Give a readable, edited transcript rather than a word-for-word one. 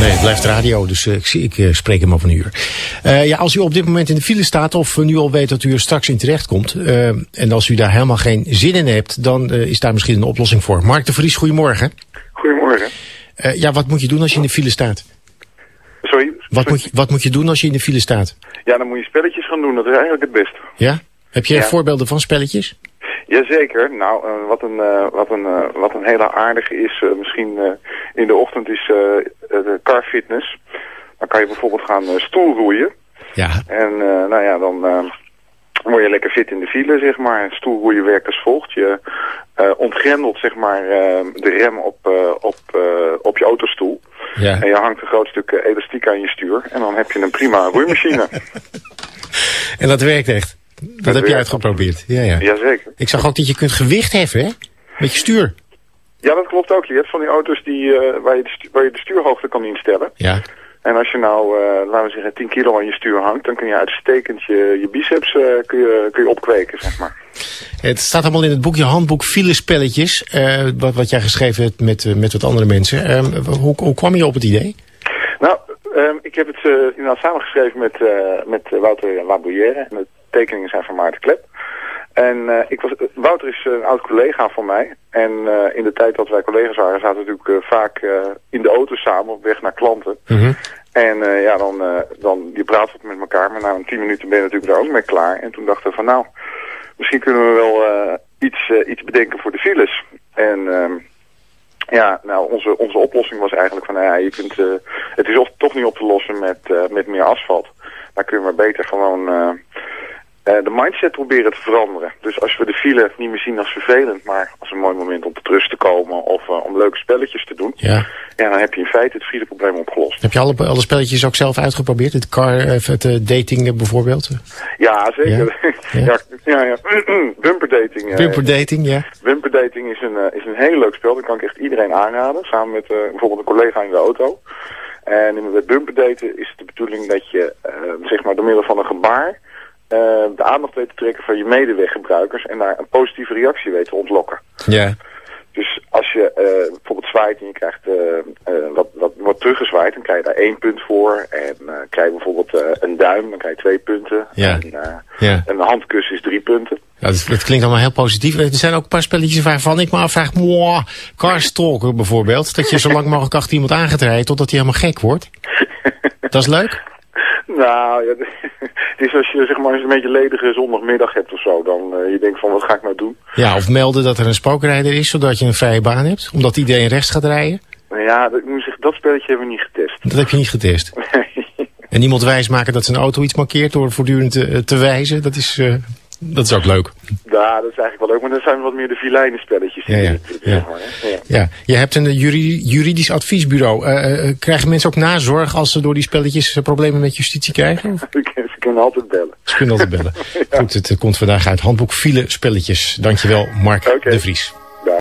Nee, het blijft radio, dus ik spreek hem over een uur. Als u op dit moment in de file staat of nu al weet dat u er straks in terecht komt, en als u daar helemaal geen zin in hebt, dan is daar misschien een oplossing voor. Mark de Vries, goedemorgen. Goedemorgen. Wat moet je doen als je in de file staat? Sorry? Wat moet je doen als je in de file staat? Ja, dan moet je spelletjes gaan doen, dat is eigenlijk het beste. Ja? Heb je voorbeelden van spelletjes? Jazeker. Nou, wat een hele aardige is, misschien in de ochtend, is de car fitness. Dan kan je bijvoorbeeld gaan stoelroeien. Ja. En dan word je lekker fit in de file, zeg maar. Stoelroeien werkt als volgt. Je ontgrendelt, zeg maar, de rem op je autostoel. Ja. En je hangt een groot stuk elastiek aan je stuur. En dan heb je een prima roeimachine. En dat werkt echt? Dat heb je uitgeprobeerd? Ja. Jazeker. Ik zag ook dat je kunt gewicht heffen, hè? Met je stuur. Ja, dat klopt ook. Je hebt van die auto's waar je de stuurhoogte kan instellen. Ja. En als je nou, laten we zeggen, 10 kilo aan je stuur hangt, dan kun je uitstekend je biceps kun je opkweken, zeg maar. Het staat allemaal in het boekje Handboek Filespelletjes, wat jij geschreven hebt met wat andere mensen. Hoe kwam je op het idee? Nou, ik heb het inderdaad samengeschreven met Wouter Labouillère en de tekeningen zijn van Maarten Klep. En Wouter is een oud collega van mij. En in de tijd dat wij collega's waren, zaten we natuurlijk vaak in de auto samen op weg naar klanten. Mm-hmm. En je praat wat met elkaar, maar na 10 minuten ben je natuurlijk daar ook mee klaar. En toen dachten we van nou, misschien kunnen we wel iets bedenken voor de files. En onze oplossing was eigenlijk van het is toch niet op te lossen met meer asfalt. Dan kun je maar beter gewoon de mindset proberen te veranderen. Dus als we de file niet meer zien als vervelend, maar als een mooi moment om tot rust te komen of om leuke spelletjes te doen, dan heb je in feite het fileprobleem opgelost. Heb je alle spelletjes ook zelf uitgeprobeerd? Het dating bijvoorbeeld? Ja, zeker. Ja. Bumper dating. Bumper dating, ja. Bumper dating is een heel leuk spel. Dat kan ik echt iedereen aanraden. Samen met bijvoorbeeld een collega in de auto. En met bumper daten is het de bedoeling dat je zeg maar door middel van een gebaar de aandacht weet te trekken van je medeweggebruikers en daar een positieve reactie weet te ontlokken. Ja. Dus als je bijvoorbeeld zwaait en je krijgt wat wordt teruggezwaaid, dan krijg je daar 1 punt voor. En krijg je bijvoorbeeld een duim, dan krijg je 2 punten. Ja. En een handkus is 3 punten. Ja, dat klinkt allemaal heel positief. Er zijn ook een paar spelletjes waarvan ik me afvraag, Carstalker bijvoorbeeld, dat je zo lang mogelijk achter iemand aan gaat rijden totdat hij helemaal gek wordt. Dat is leuk? Nou, ja, het is als je zeg maar een beetje ledige zondagmiddag hebt of zo, dan je denkt van wat ga ik nou doen? Ja, of melden dat er een spookrijder is, zodat je een vrije baan hebt, omdat iedereen rechts gaat rijden? Nou ja, ik moet zeggen, dat spelletje hebben we niet getest. Dat heb je niet getest? Nee. En iemand wijsmaken dat zijn auto iets markeert door voortdurend te wijzen, dat is ook leuk. Ja, dat is eigenlijk wel leuk, maar dat zijn wat meer de vilijnen spelletjes. Ja. Je hebt een juridisch adviesbureau. Krijgen mensen ook nazorg als ze door die spelletjes problemen met justitie krijgen? Ze kunnen altijd bellen. Ze kunnen altijd bellen. Goed, het komt vandaag uit Handboek File Spelletjes. Dankjewel, Mark de Vries.